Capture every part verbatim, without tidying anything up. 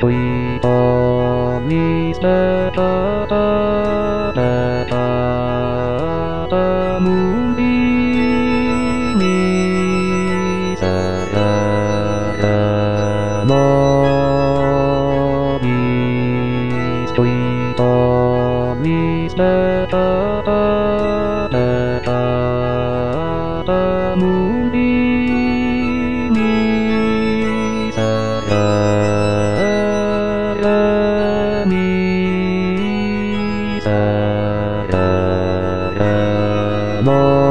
ちょいと見捨てたたた無理にさややのみちょいと見捨てたたたた無理にさややにさややの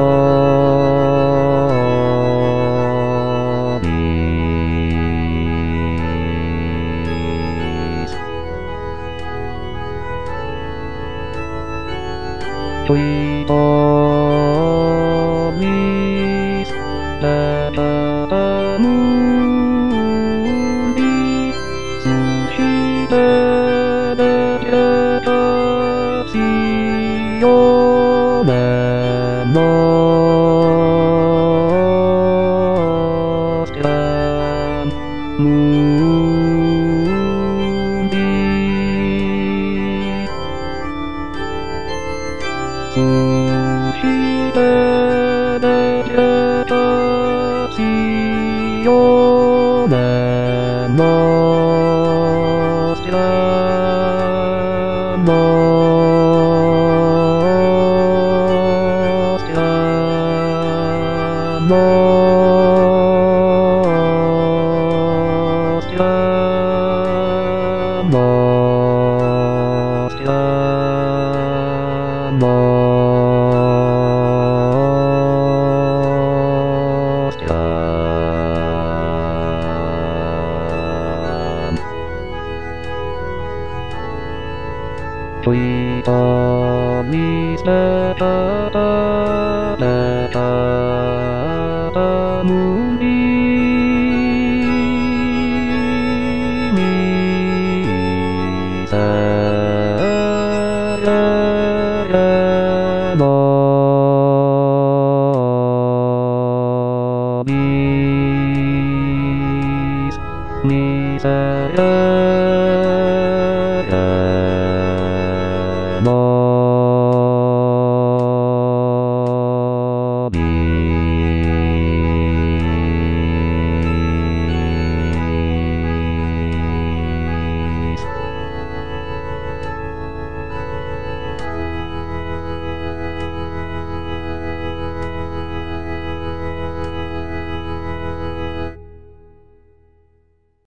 みちょいと見捨てたた無理そしてだけ立ちよねのスキャン無理そしてだけ立ちよねのスキャンのスキャンのスキャンのスキャンのスキャンちょいと見捨てたたたた無